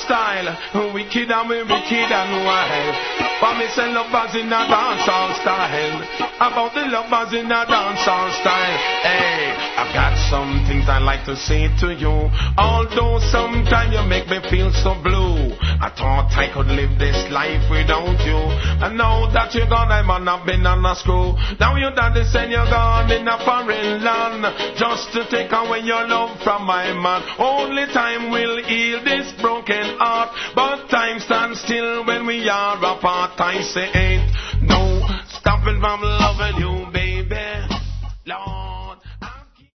style. Wicked and we wicked and wild. For me say lovers in a dancehall style. About the lovers in a dancehall style. Hey, I've got some things I like to say to you. Although sometimes you make me feel so blue. I thought I could live this life without you. And now that you're gone, I'm on a been on a screw. Now your daddy said you're gone in a foreign land, just to take away your love from my man. Only time will heal this broken heart, but time stands still when we are apart. I say ain't no stopping from loving you.